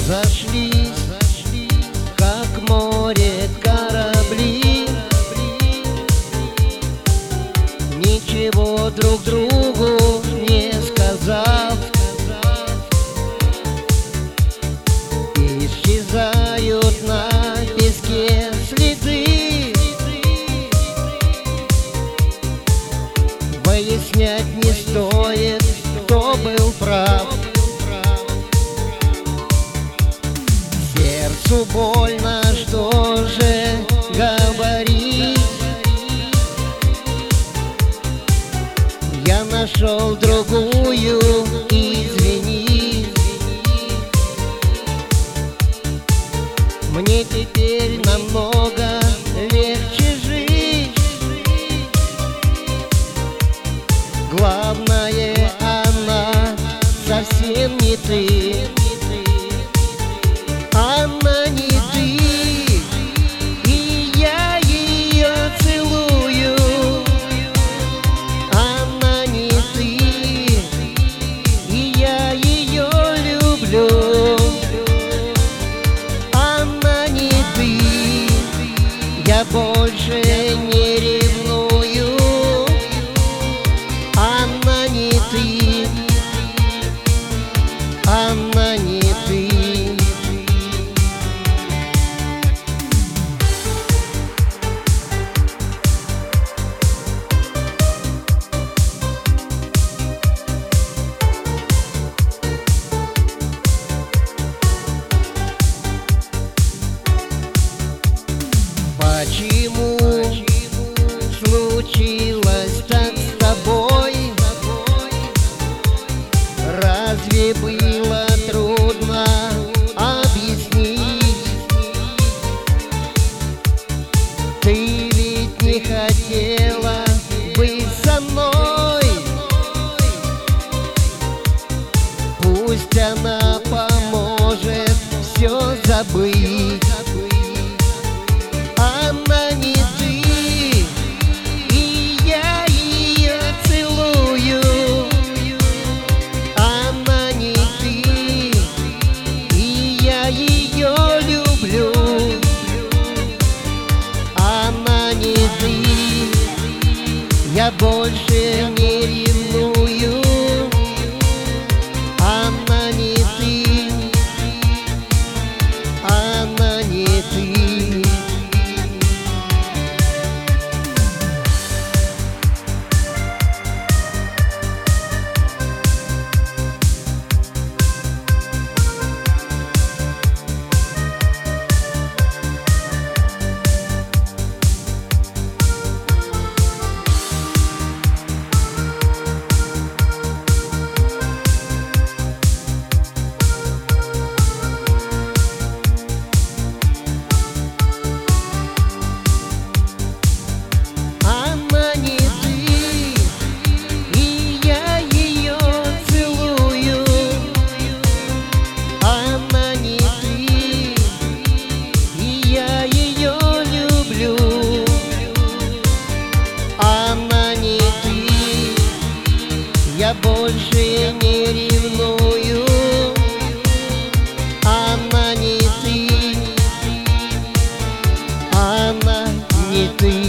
разошлись, как море корабли, ничего друг другу не сказав, исчезают на песке следы. Выяснять не стоит, кто был прав. Сердцу больно, что же говорить. Я нашел другую, извини. Мне теперь намного легче жить. Главное, она совсем не ты. Она не ты, и я ее целую. Она не ты, и я ее люблю. Она не ты, я больше не ревную. Она не ты, она не ты. Почему случилось так с тобой? Разве было трудно объяснить? Ты ведь не хотела быть со мной. Пусть она поможет все забыть. Она не ты, и я ее целую. Она не ты, и я ее люблю. Она не ты, я больше не ревную. Она не ты, она не ты. Я больше не ревную. Она не ты, она не ты.